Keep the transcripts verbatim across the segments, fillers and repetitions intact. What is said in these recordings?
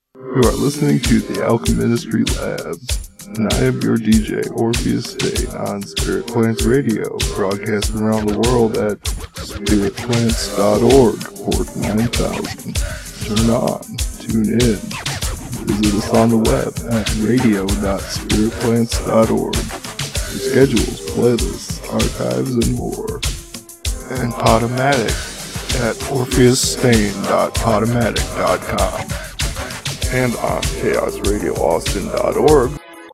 You are listening to the Alchemy Ministry Labs, and I am your D J, Orpheus Day, on Spirit Plants Radio, broadcasting around the world at spirit plants dot org, port nine thousand. Turn on, tune in, visit us on the web at radio dot spirit plants dot org for schedules, playlists, archives, and more. And Podomatic at orpheus stain dot podomatic dot com. And on chaos radio austin dot org.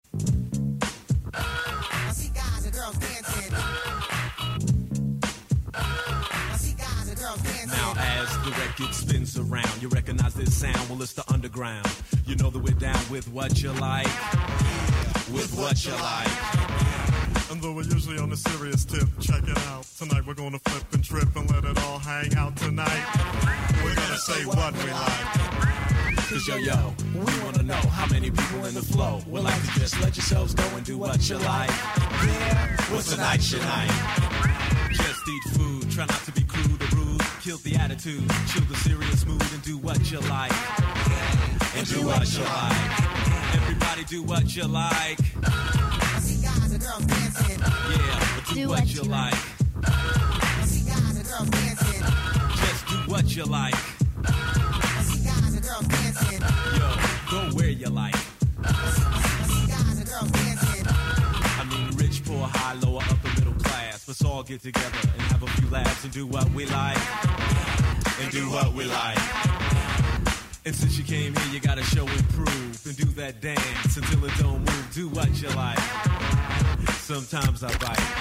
Now as the record spins around, you recognize this sound, well it's the underground. You know that we're down with what you like, with what you like. And though we're usually on a serious tip, check it out. Tonight we're gonna flip and trip and let it all hang out tonight. We're gonna say what we like. Cause yo, yo, we wanna know how many people in the flow would like to just let yourselves go and do what you like. Yeah, what's tonight's your night? Just eat food, try not to be crude or rude. Kill the attitude, chill the serious mood and do what you like. And do what you like. Everybody do what you like. I see guys and girls dancing. Yeah, but do, do what, what you like. like. I see guys and girls dancing. Just do what you like. I see guys and girls dancing. Yo, go where you like. I see guys and girls dancing. I mean, rich, poor, high, lower, upper, middle class. Let's all get together and have a few laughs and do what we like. And do what we like. And since you came here, you gotta show and prove and do that dance until it don't move. Do what you like. Sometimes I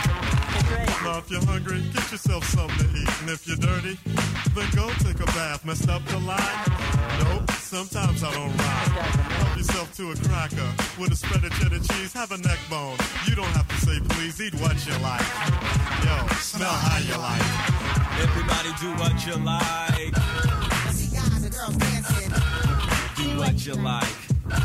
bite. Now if you're hungry, get yourself something to eat. And if you're dirty, then go take a bath. Messed up the line? Nope, sometimes I don't rhyme. Help yourself to a cracker with a spread of cheddar cheese. Have a neck bone. You don't have to say please, eat what you like. Yo, smell how you like. Everybody do what you like. I see guys and girls dancing. Do what you like.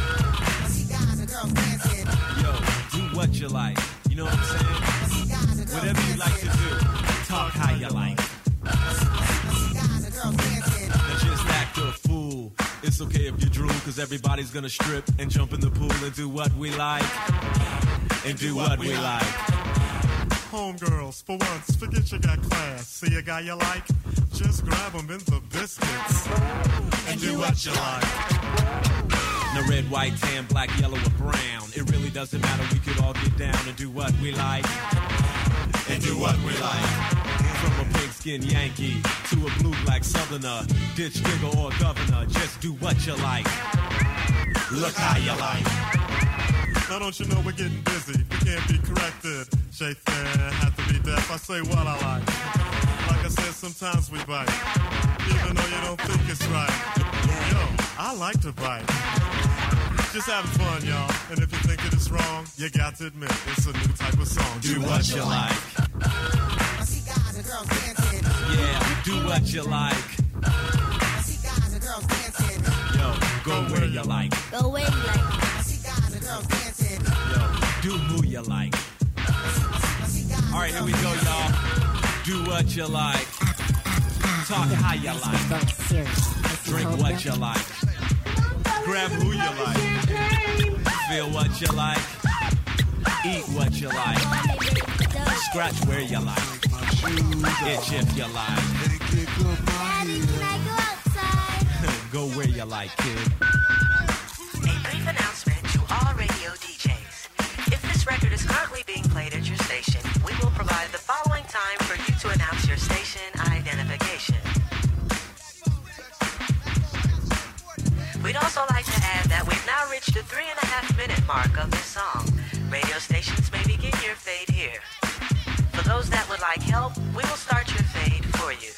I see guys and girls dancing. Yo, do what you like. You know what I'm saying? I see guys and girls Whatever you like to do, talk how you like. I see guys and girls dancing. Now just act a fool. It's okay if you drool, cause everybody's gonna strip and jump in the pool and do what we like. And do what we like. Homegirls, for once, forget you got class. See a guy you like? Just grab him in the biscuits. And do what you like. No red, white, tan, black, yellow, or brown. It really doesn't matter, we could all get down and do what we like. And do what we like. From a pigskin Yankee to a blue black southerner, ditch digger or governor, just do what you like. Look how you like. Now don't you know we're getting busy? We can't be corrected. Shay Fair had to be deaf. I say what I like. Like I said, sometimes we bite, even though you don't think it's right. Yo, I like to bite. Just having fun, y'all. And if you think it is wrong, you got to admit it's a new type of song. Do, do what, what you like. I see guys and girls dancing. Yeah, do what you like. I see guys and girls dancing. Yo, go where you like. Go where you like. I see guys and girls dancing. Yo, do who you like. All right, here we go, y'all. Do what you like. Talk how you like. Drink what you like. Grab who you like. Feel what you like. Eat what you like. Scratch where you like. Itch if you like. Daddy, can I go outside? Go where you like, kid. A brief announcement to all radio D Js. If this record is currently being played at your station, we will provide the following time for you to announce your station identification. We'd also like to add that we've now reached the three and a half minute mark of this song. Radio stations may begin your fade here. For those that would like help, we will start your fade for you.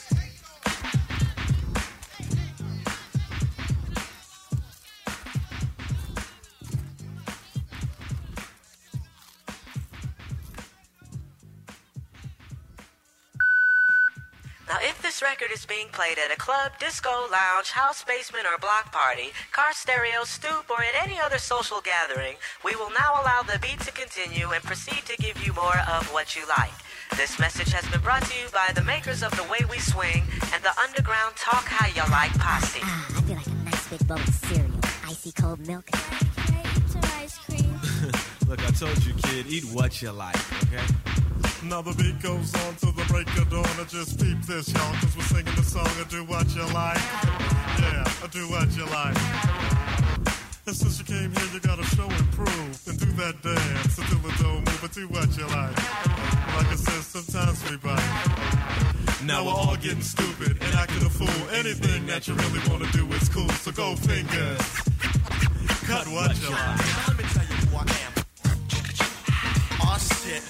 Now, if this record is being played at a club, disco, lounge, house, basement, or block party, car stereo, stoop, or at any other social gathering, we will now allow the beat to continue and proceed to give you more of what you like. This message has been brought to you by the makers of The Way We Swing and the underground Talk How You Like posse. Ah, I feel like a nice big bowl of cereal. icy cold milk. Can I eat some ice cream? Look, I told you, kid, eat what you like, okay? Now the beat goes on to the break of dawn. I just peep this, y'all, cause we're singing the song of Do What You Like. Yeah, I do what you like. And since you came here, you gotta show and prove. And do that dance until the dough move, but do what you like. Like I said, sometimes we bite. Now we're all getting stupid and acting a fool. Anything that you really wanna do is cool, so go fingers. Cut what you like. Let me tell you who I am. Aw, shit.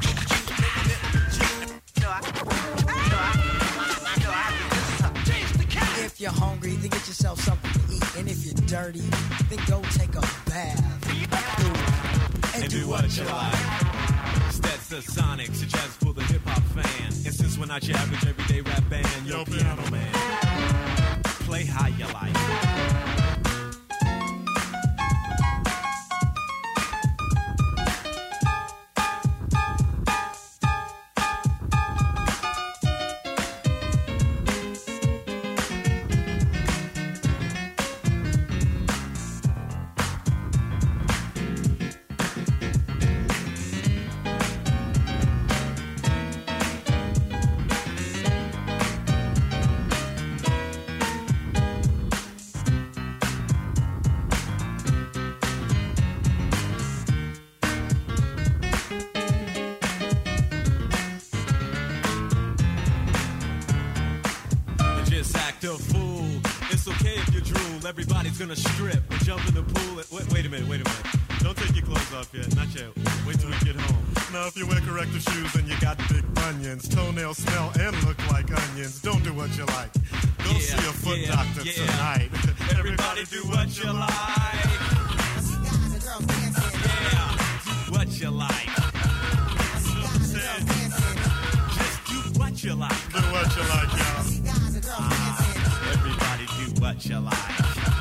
If you're hungry, then get yourself something to eat. And if you're dirty, then go take a bath. And, And do what you like. That's the Sonics, a jazz for the hip hop fan. And since we're not your average everyday rap band, yo, Yo, piano piano man, play how you like. A fool. It's okay if you drool. Everybody's gonna strip and jump in the pool. And, wait, wait a minute, wait a minute. Don't take your clothes off yet. Not yet. Wait till we get home. Now if you wear corrective shoes and you got big bunions, toenails smell and look like onions, don't do what you like. Go Yeah, see a foot yeah, doctor yeah. tonight. Everybody do what you like. Yeah, do what you like. Just do what you like. Do what you like, y'all. Everybody do what you like.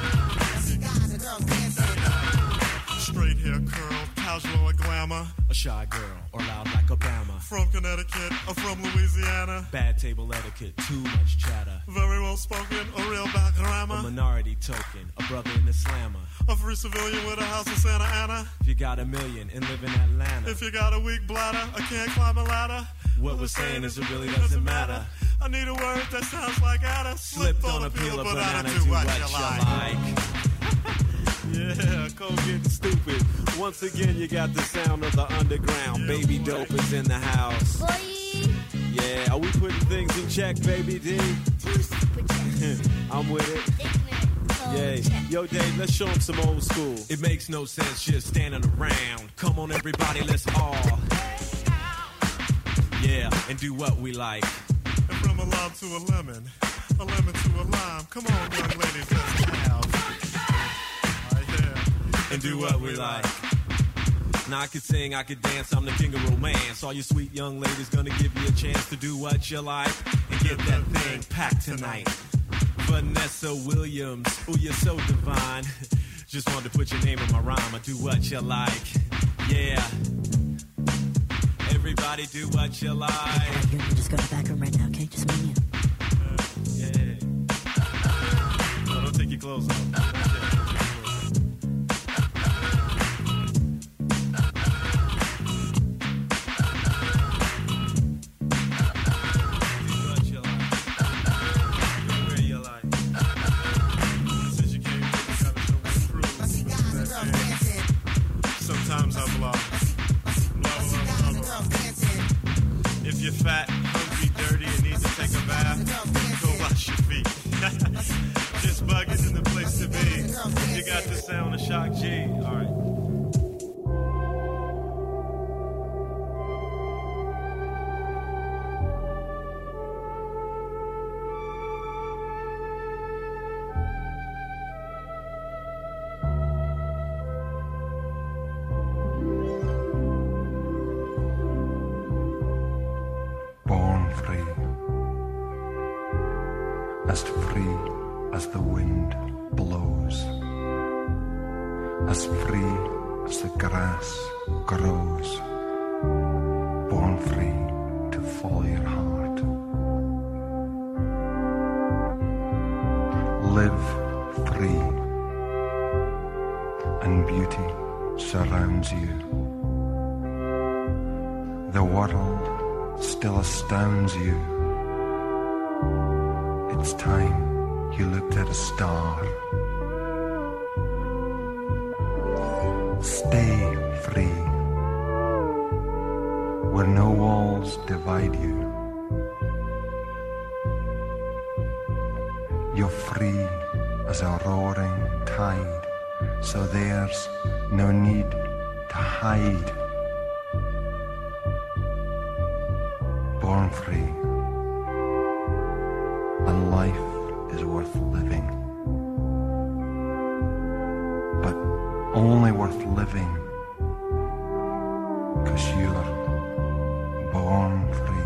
Straight hair curl, casual or glamour. A shy girl or loud like Obama. From Connecticut or from Louisiana. Bad table etiquette, too much chatter. Very well spoken, a real back A grammar. minority token, a brother in the slammer. A free civilian with a house in Santa Ana. If you got a million and live in Atlanta, If you got a weak bladder, I can't climb a ladder. what we're saying is it really doesn't matter. I need a word that sounds like Ada. Slipped on a peel of but I banana, do do what what you you like. like. Yeah, Cole getting stupid. Once again, you got the sound of the underground. Yeah, Baby boy. Dope is in the house. Boy, Yeah, are we putting things in check, baby D? two super checks. I'm with it. Ignorant code Yay. check. Yo, Dave, let's show them some old school. It makes no sense just standing around. Come on, everybody, let's all. Yeah, and do what we like. And from a lime to a lemon, a lemon to a lime. Come on, young ladies, let's have. Right here. And do what we like. Now I could sing, I could dance, I'm the king of romance. All you sweet young ladies gonna give you a chance to do what you like and get that thing packed tonight. Vanessa Williams, ooh, you're so divine. Just wanted to put your name in my rhyme. I do what you like. Yeah. Everybody do what you like. You can just go to the back room right now, okay? Just me and you. Yeah. No, don't take your clothes off. Sometimes I blah. Blah, blah, blah, blah. If you're fat, hungry, dirty, and need to take a bath, go wash your feet. Just bugging in the place to be. You got the sound of Shock G. All right. Born free, as free as the wind blows, as free as the grass grows, born free to follow your heart. Live free, and beauty surrounds you. The world still astounds you. It's time you looked at a star. Stay free, where no walls divide you. You're free as a roaring tide, so there's no need to hide. Born free, and life is worth living, but only worth living 'cause you're born free.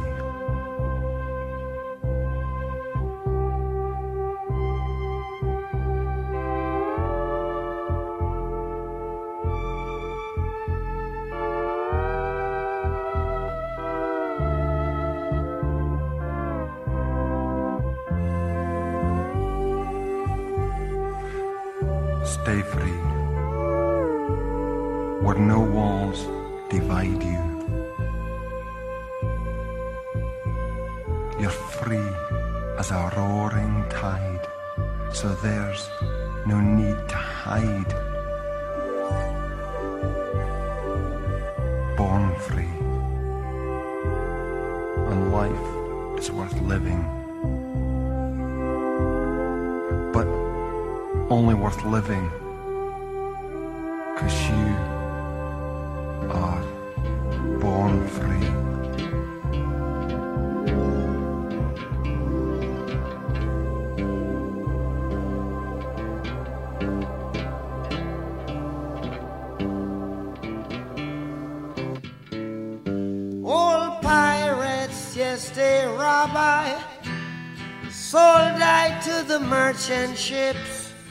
Stay free, where no walls divide you. You're free as a roaring tide, so there's no need to hide. Born free, and life is worth living, but only worth living 'cause you are born free. Old pirates, yes, they rob I, sold I to the merchant ships.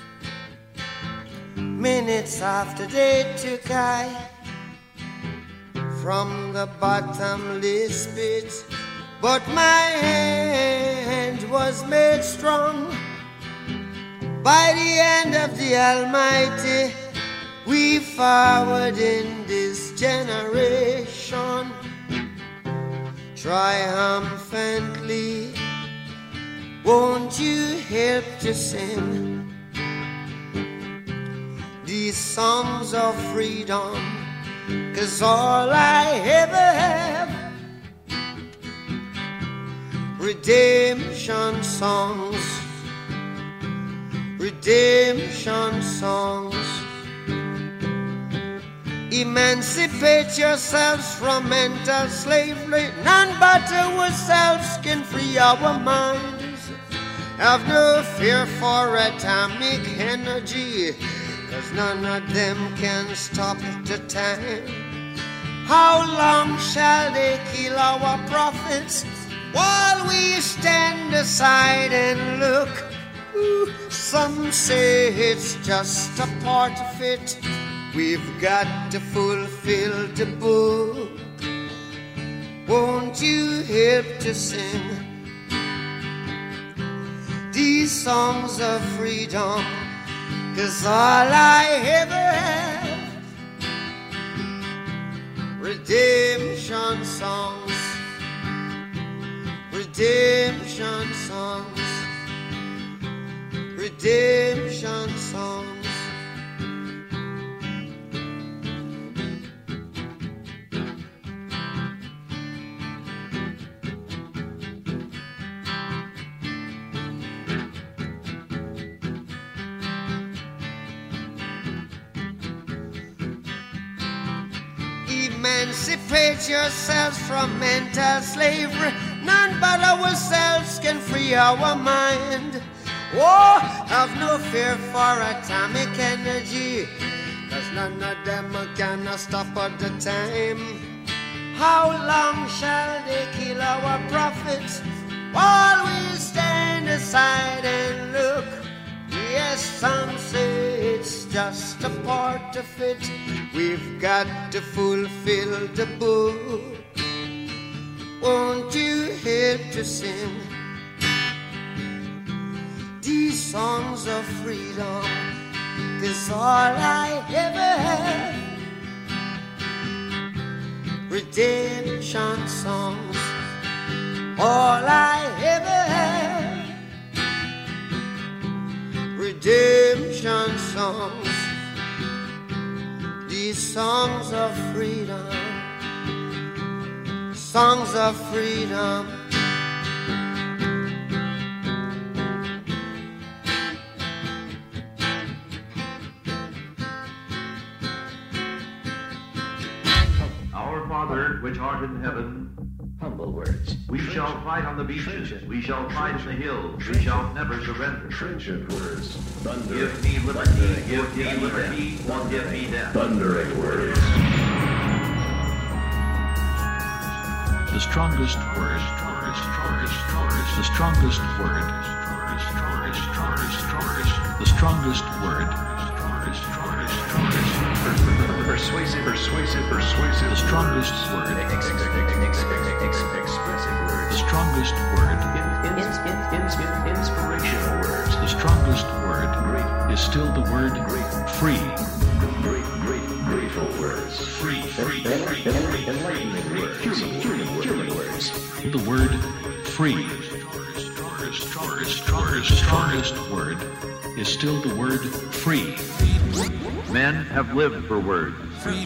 Minutes after they took I from the bottomless pit, but my hand was made strong by the hand of the Almighty. We forward in this generation triumphantly. Won't you help to sing these songs of freedom? 'Cause all I ever have, redemption songs, redemption songs. Emancipate yourselves from mental slavery. None but ourselves can free our minds. Have no fear for atomic energy, 'cause none of them can stop the time. How long shall they kill our prophets while we stand aside and look? Ooh, some say it's just a part of it. We've got to fulfill the book. Won't you help to sing these songs of freedom? 'Cause all I ever have, redemption songs, redemption songs, redemption songs. Emancipate yourselves from mental slavery. None but ourselves can free our mind. Oh, have no fear for atomic energy, 'cause none of them can stop at the time. How long shall they kill our prophets while we stand aside and look? Yes, some say it's just a part of it. We've got to fulfill the book. Won't you help to sing these songs of freedom? is all I ever had. Redemption songs, all I ever had. Redemption songs, these songs of freedom, songs of freedom. Our Father, which art in heaven, humble words. We shall fight on the beaches, we shall fight in the hills, we shall never surrender. Trenchant words. Give me liberty, give me liberty, or give me death. Thundering words. The strongest word, the strongest word, the strongest word, Persuasive, persuasive, persuasive. the strongest word, Expressive words. the strongest word, Inspirational words. the strongest word is still the word free. Great, great, grateful words. Free, free, free, free, Enlightening words. Human, human, human words. the word free. The strongest word is still the word free. Men have lived for words.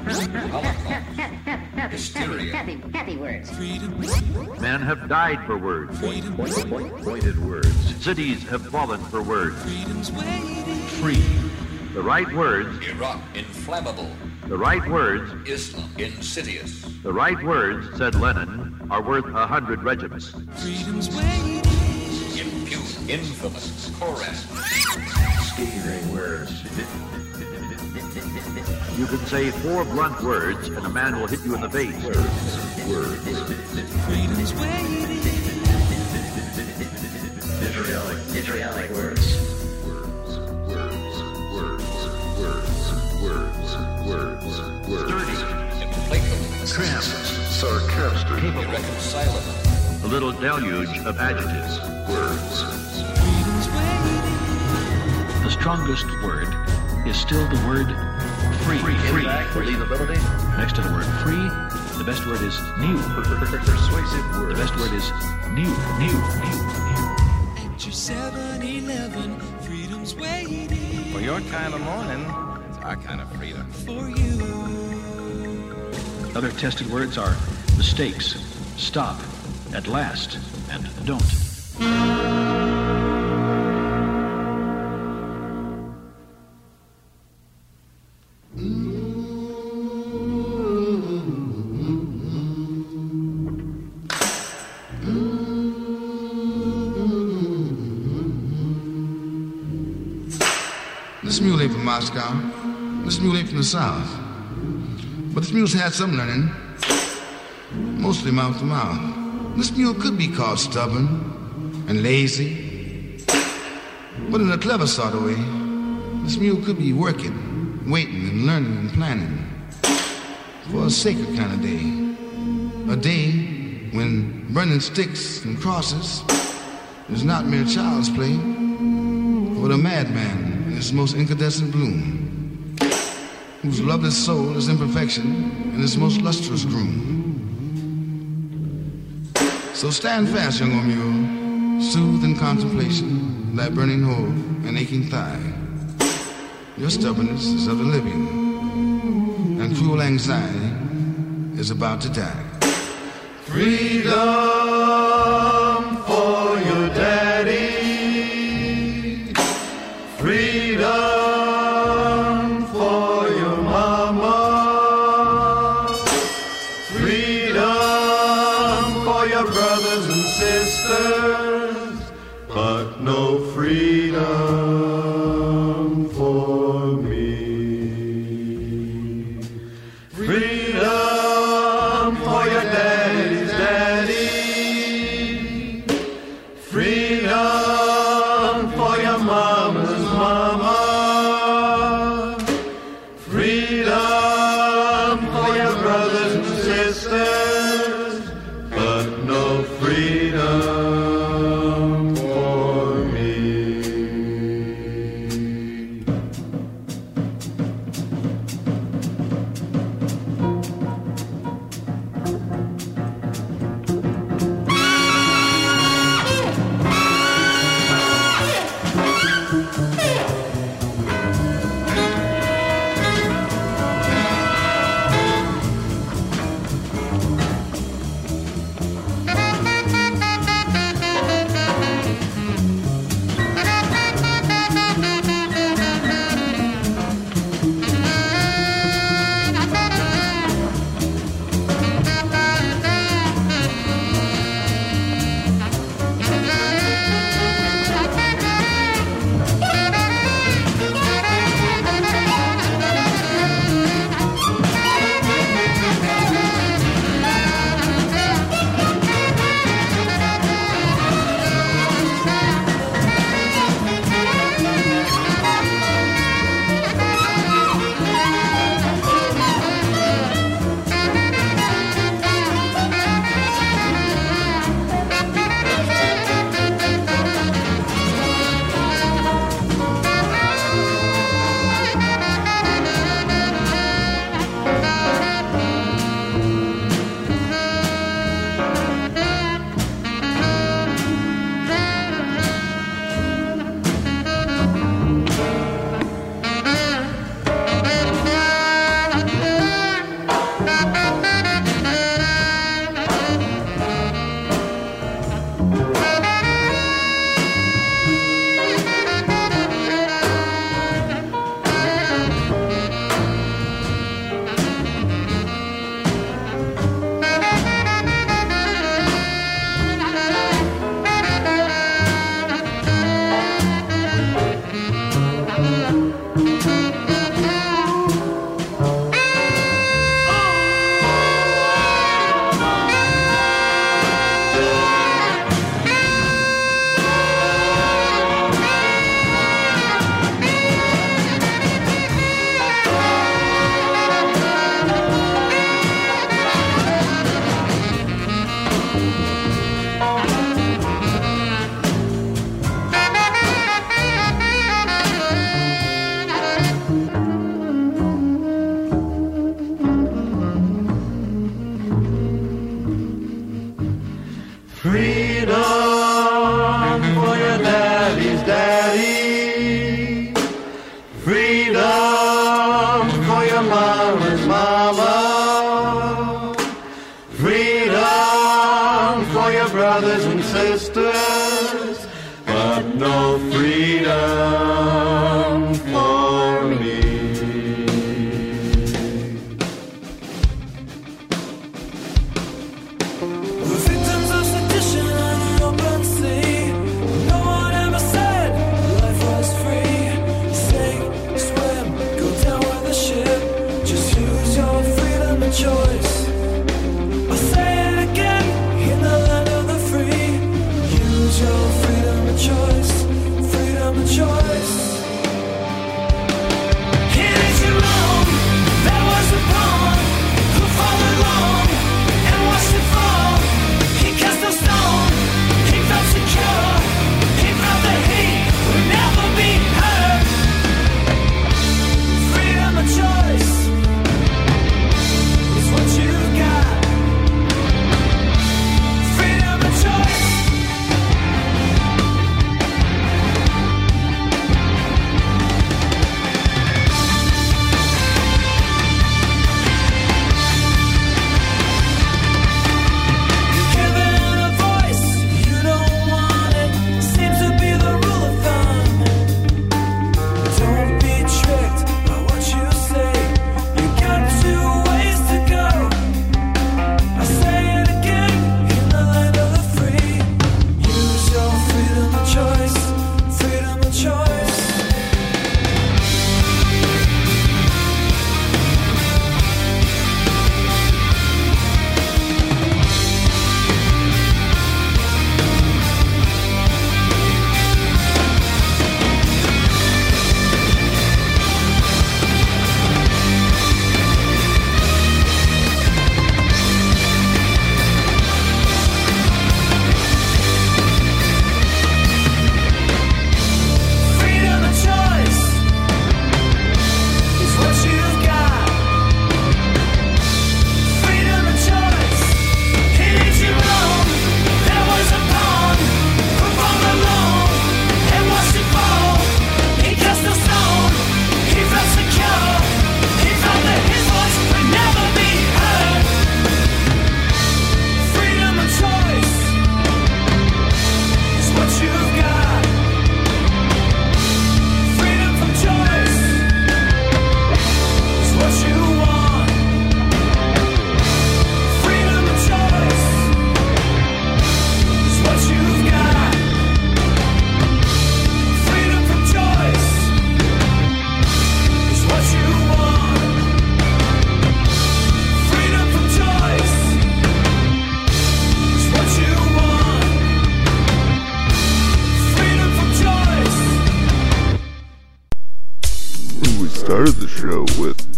Hysteria. Happy, happy words. Men have died for words. Pointed words. Cities have fallen for words. Free. The right words, Iraq, inflammable. the right words, Islam, insidious. the right words, said Lenin, are worth a hundred regiments. Impune, infamous, correct. Scathing words. You can say four blunt words and a man will hit you in the face. Words, words. Vitriolic, vitriolic words. Sturdy, Implacable, cramped, sarcastic, irreconcilable. a little deluge of adjectives. Words. The strongest word is still the word free. Free. Believability, Next to the word free, the best word is new. persuasive words. The best word is new, new, new, new. At your seven eleven, freedom's waiting For your kind of morning, it's our kind of freedom. for you. Other tested words are mistakes, stop, at last, and don't. This mule ain't from Moscow. This mule ain't from the South. But this mule's had some learning, mostly mouth to mouth. This mule could be called stubborn and lazy, but in a clever sort of way, this mule could be working, waiting, and learning and planning for a sacred kind of day. A day when burning sticks and crosses is not mere child's play, but a madman in his most incandescent bloom, whose loveless soul is imperfection and his most lustrous groom. So stand fast, young old mule, soothe in contemplation thy burning hole and aching thigh. Your stubbornness is of the living, and cruel anxiety is about to die. Freedom for your daddy. Freedom for your mama. Freedom for your brothers and sisters. But no freedom for me. Freedom for your daddy's daddy.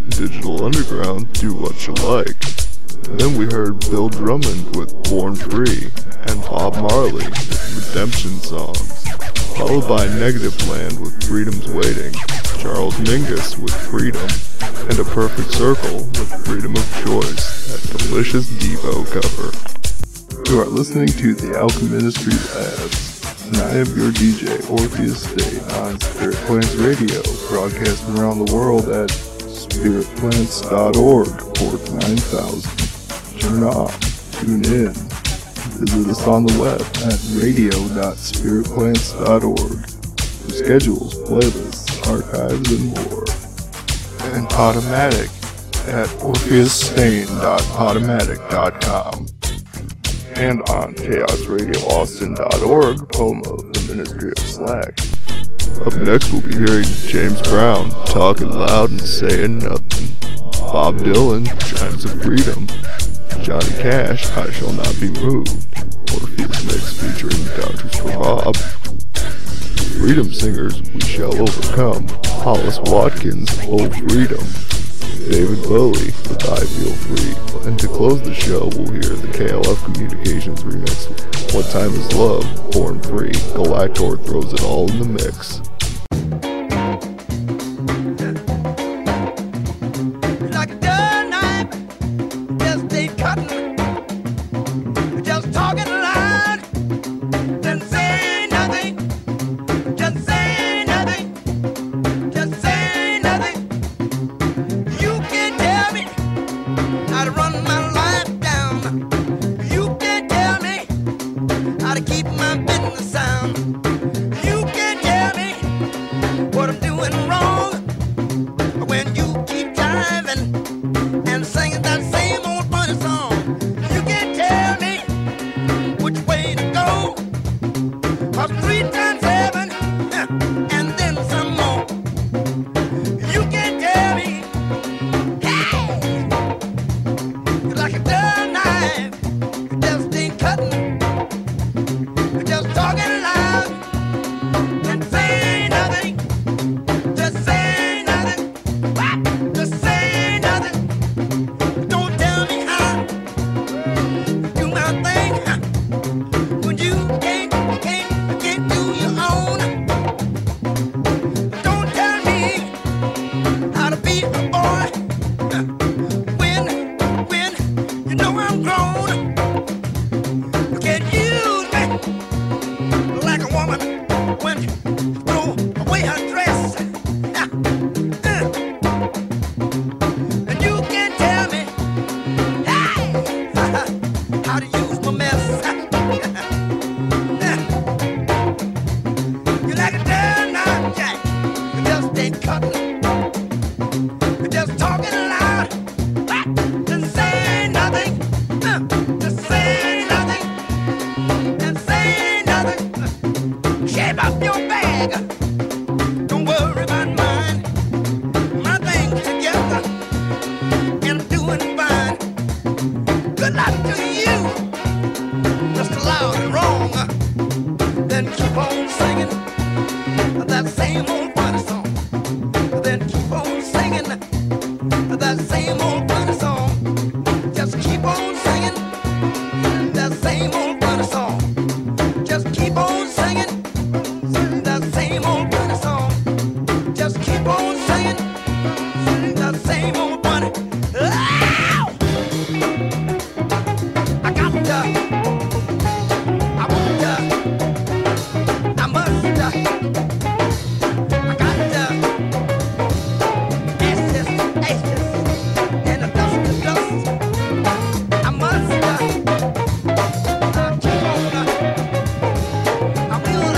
Digital Underground, Do What You Like. Then we heard Bill Drummond with Born Free and Bob Marley with Redemption Songs, followed by Negative Land with Freedom's Waiting, Charles Mingus with Freedom, and A Perfect Circle with Freedom of Choice, that delicious Devo cover. You are listening to the Alchemy Ministry Labs, and I am your D J, Orpheus State, on Spirit Plants Radio, broadcasting around the world at spirit plants dot org, port nine thousand. Turn on, tune in, visit us on the web at radio dot spirit plants dot org for schedules, playlists, archives, and more. And Podomatic at orpheus stain dot podomatic dot com. And on chaos radio austin dot org, home of the Ministry of Slack. Up next we'll be hearing James Brown, Talking Loud and Saying Nothing. Bob Dylan, Chimes of Freedom. Johnny Cash, I Shall Not Be Moved. Orpheus Mix featuring Doctors for Bob. Freedom Singers, We Shall Overcome. Hollis Watkins, Oh Freedom. David Bowie with I Feel Free. And to close the show, we'll hear the K L F Communications remix. What Time Is Love, Born Free. Galactor throws it all in the mix. Like a dull knife, just ain't cutting. Just talking loud, then say nothing. Just say nothing. Just say nothing. You can't tell me how to run my life down. You can't tell me how to keep my business sound. You can't tell me what I'm doing wrong when you keep driving and singing that same old funny song. You can't tell me which way to go, 'cause three times seven and then some more. You can't tell me, hey, you're like a dull knife, you just ain't cutting. You're just talking loud and say nothing. Just say nothing. What? Just say nothing. Don't tell me how to do my thing when you can't, can't, can't do your own. Don't tell me how to be a boy when, when you know I'm grown. You can't use me like a woman when you throw away her dress. And you can't tell me, hey, how to use my mess. You're like a dull knife, Jack. You just ain't cutting. You're just talking loud. Just say nothing. Just say nothing. And say nothing. Shape up your bag. Don't worry about mine. My thing's together, and I'm doing fine. Good luck to you. Just loud and wrong. Then keep on singing that same old funny song. Then keep on singing that same old funny song. Just keep on singing that same old funny song. Just keep on singing that same old funny song. Just keep on singing that same old funny. Ow! I got to, I want to, I must, I got to ask this, ask this, and the dust, the dust. I must, I keep on, I will,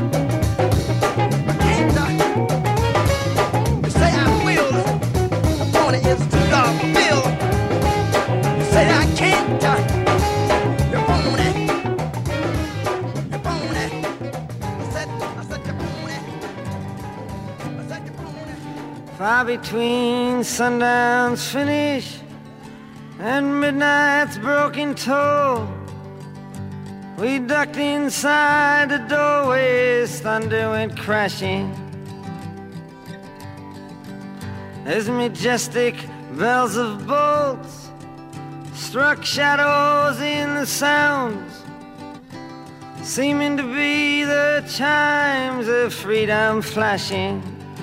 I can't, you say I will, the twenty is too dark for Bill. You say I can't, you're phony, you're phony. I said, I said you're phony, I said you're phony. Far between sundown's finish and midnight's broken toll, we ducked inside the doorways, thunder went crashing, as majestic bells of bolts struck shadows in the sounds, seeming to be the chimes of freedom flashing,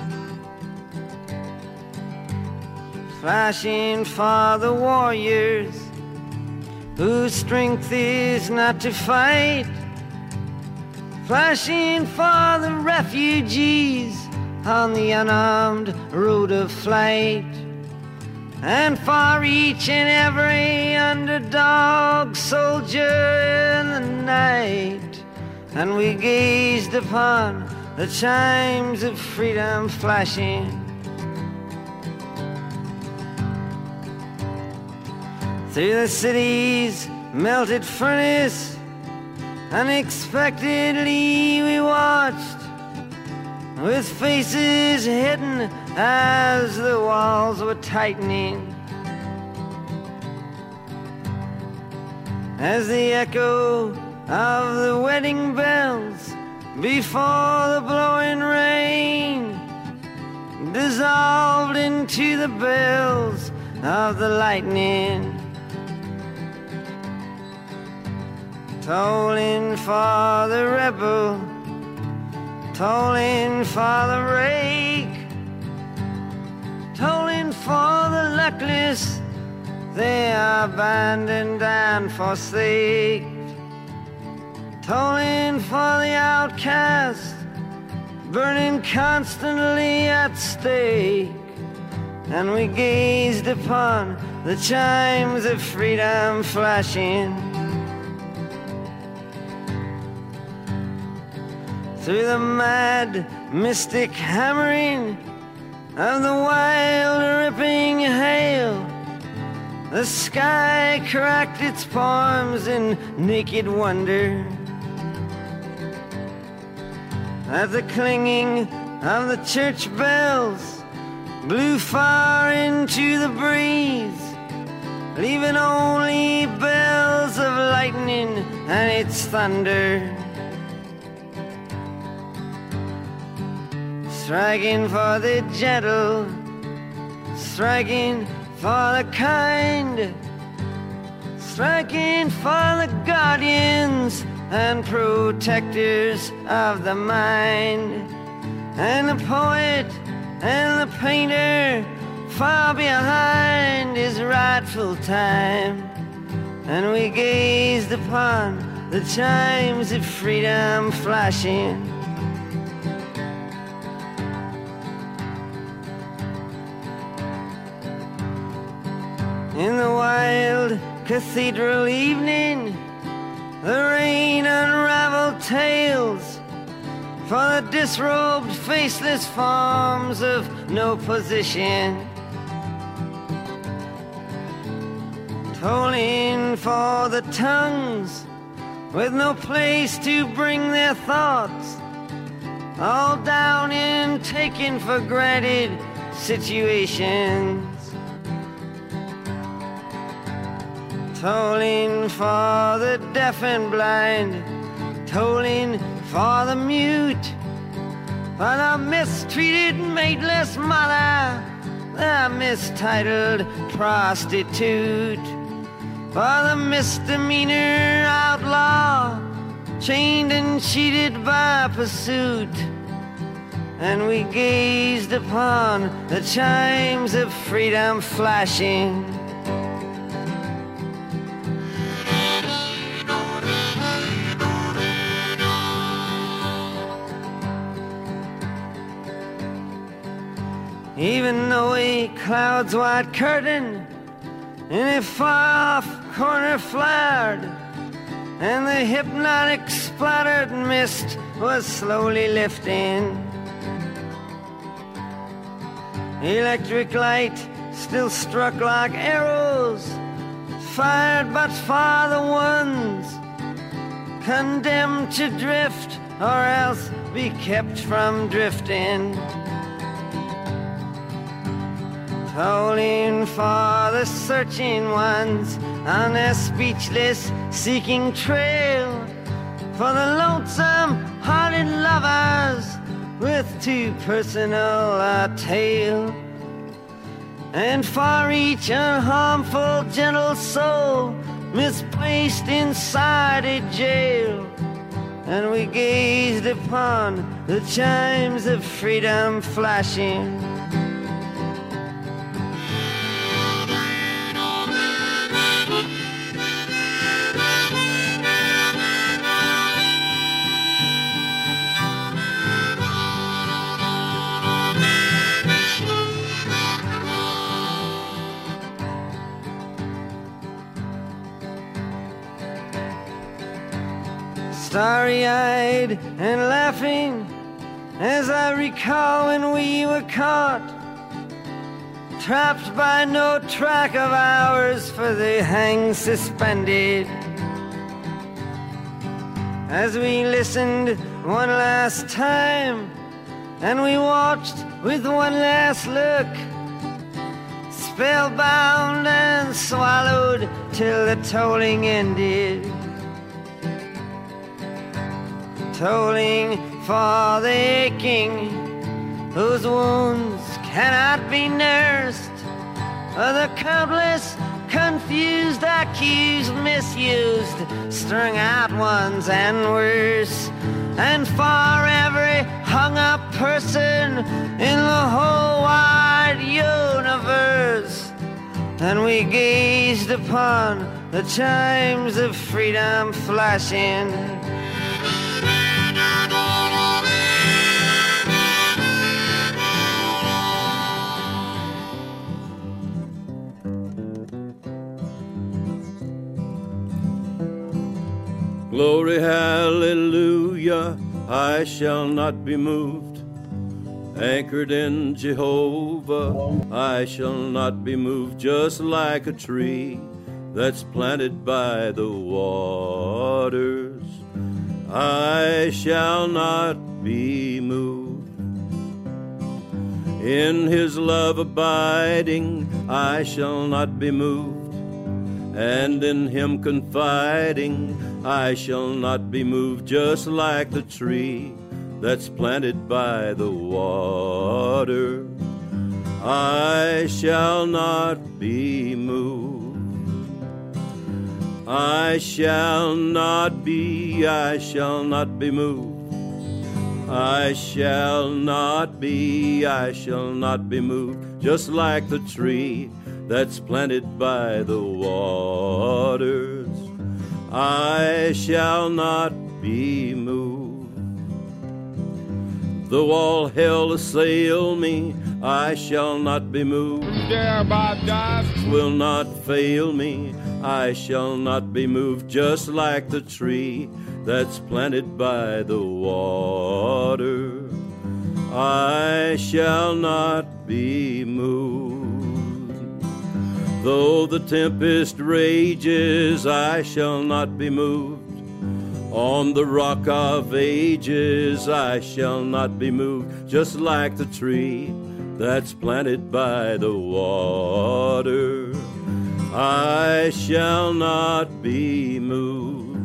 flashing for the warriors whose strength is not to fight, flashing for the refugees on the unarmed road of flight, and for each and every underdog soldier in the night. And we gazed upon the chimes of freedom flashing. Through the city's melted furnace, unexpectedly we watched, with faces hidden as the walls were tightening, as the echo of the wedding bells before the blowing rain dissolved into the bells of the lightning, tolling for the rebel, tolling for the rake, tolling for the luckless they are abandoned and forsake, tolling for the outcast burning constantly at stake. And we gazed upon the chimes of freedom flashing. Through the mad, mystic hammering of the wild, ripping hail, the sky cracked its palms in naked wonder as the clinging of the church bells blew far into the breeze, leaving only bells of lightning and its thunder, striking for the gentle, striking for the kind, striking for the guardians and protectors of the mind, and the poet and the painter far behind his rightful time. And we gazed upon the chimes of freedom flashing. In the wild cathedral evening, the rain unraveled tales for the disrobed, faceless forms of no position, tolling for the tongues with no place to bring their thoughts, all down in taken for granted situations, tolling for the deaf and blind, tolling for the mute, for the mistreated mateless mother, the mistitled prostitute, for the misdemeanor outlaw, chained and cheated by pursuit. And we gazed upon the chimes of freedom flashing. Even though a cloud's white curtain in a far-off corner flared, and the hypnotic splattered mist was slowly lifting, electric light still struck like arrows, fired but for the ones condemned to drift or else be kept from drifting, tolling for the searching ones on their speechless seeking trail, for the lonesome hearted lovers with too personal a tale, and for each unharmful gentle soul misplaced inside a jail. And we gazed upon the chimes of freedom flashing. Starry-eyed and laughing as I recall when we were caught, trapped by no track of ours, for they hang suspended. As we listened one last time and we watched with one last look, spellbound and swallowed till the tolling ended. Tolling for the aching whose wounds cannot be nursed, for the countless confused, accused, misused, strung out ones and worse, and for every hung-up person in the whole wide universe. And we gazed upon the chimes of freedom flashing. Glory, hallelujah, I shall not be moved. Anchored in Jehovah, I shall not be moved. Just like a tree that's planted by the waters, I shall not be moved. In his love abiding, I shall not be moved. And in him confiding, I shall not be moved. Just like the tree that's planted by the water, I shall not be moved. I shall not be, I shall not be moved. I shall not be, I shall not be moved. Just like the tree that's planted by the waters, I shall not be moved. Though all hell assail me, I shall not be moved. Will not fail me, I shall not be moved. Just like the tree that's planted by the water, I shall not be moved. Though the tempest rages, I shall not be moved. On the rock of ages, I shall not be moved. Just like the tree that's planted by the water, I shall not be moved.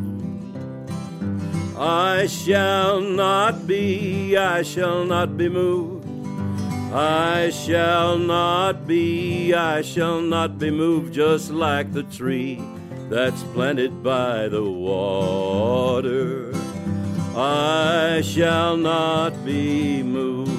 I shall not be, I shall not be moved. I shall not be, I shall not be moved. Just like the tree that's planted by the water, I shall not be moved.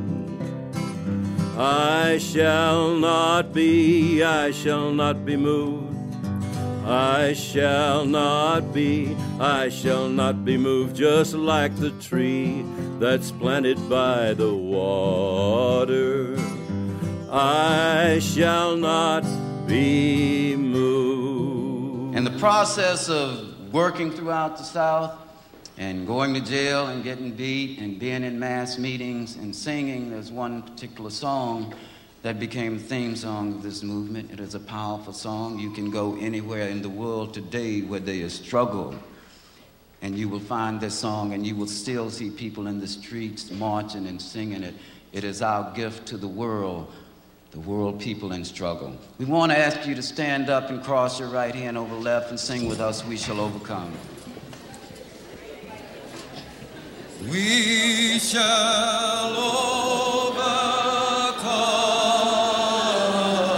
I shall not be, I shall not be moved. I shall not be, I shall not be moved. Just like the tree that's planted by the water, I shall not be moved. In the process of working throughout the South and going to jail and getting beat and being in mass meetings and singing, there's one particular song that became the theme song of this movement. It is a powerful song. You can go anywhere in the world today where there is struggle, and you will find this song, and you will still see people in the streets marching and singing it. It is our gift to the world, the world people in struggle. We want to ask you to stand up and cross your right hand over left and sing with us, We Shall Overcome. We shall overcome.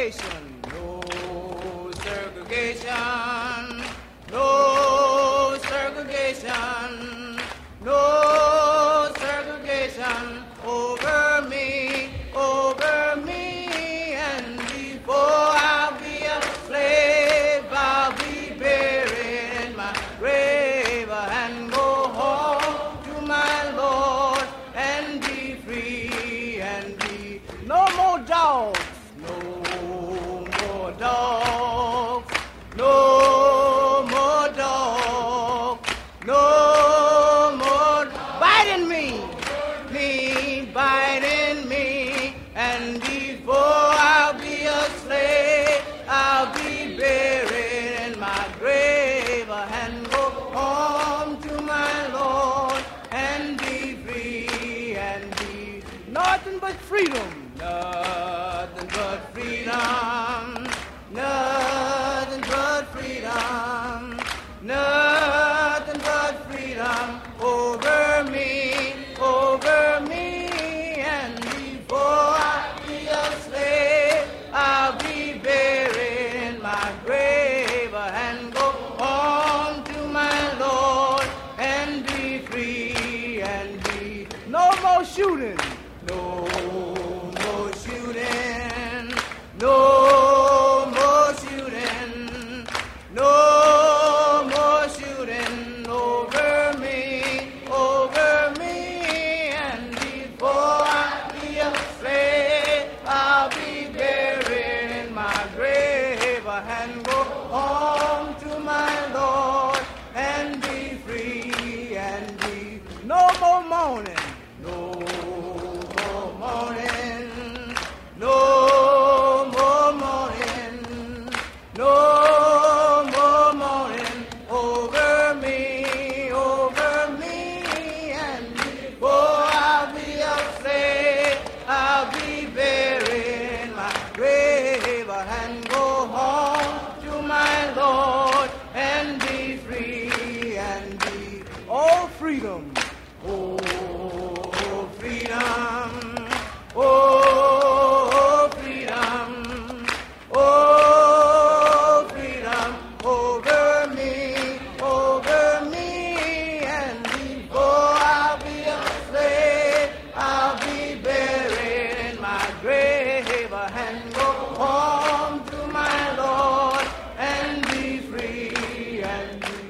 segregation, no segregation, no segregation, no segregation over me, over me, and before I'll be a slave, I'll be buried in my grave and go home to my Lord and be free and be no more dogs, no more dogs, no more dogs, no more biting me, me biting me, and before I'll be a slave, I'll be buried in my grave and go home to my Lord and be free and be nothing but freedom, nothing but freedom, nothing but freedom, nothing but freedom over me, over me, and before I be a slave, I'll be buried in my grave and go home to my Lord and be free and be no more shooting, no more shooting, no more shooting, no more shooting over me, over me, and before I be a slave, I'll be buried in my grave and go home to my Lord and be free and be no more mourning, no more mourning, no more mourning, no more mourning over me, over me, and before I'll be a slave, I'll be buried in my grave and go home to my Lord and be free and be oh freedom, oh freedom, oh freedom, oh freedom over me, over me, and before I'll be a slave, I'll be buried in my grave and go home to my Lord and be free and be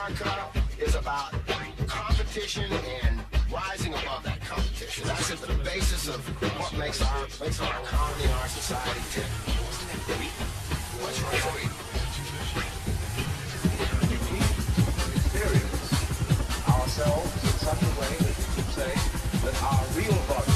America is about competition and rising above that competition. That's at the basis of what makes our makes our economy and our society tick. What's your point? Experience ourselves in such a way that we can say that our real body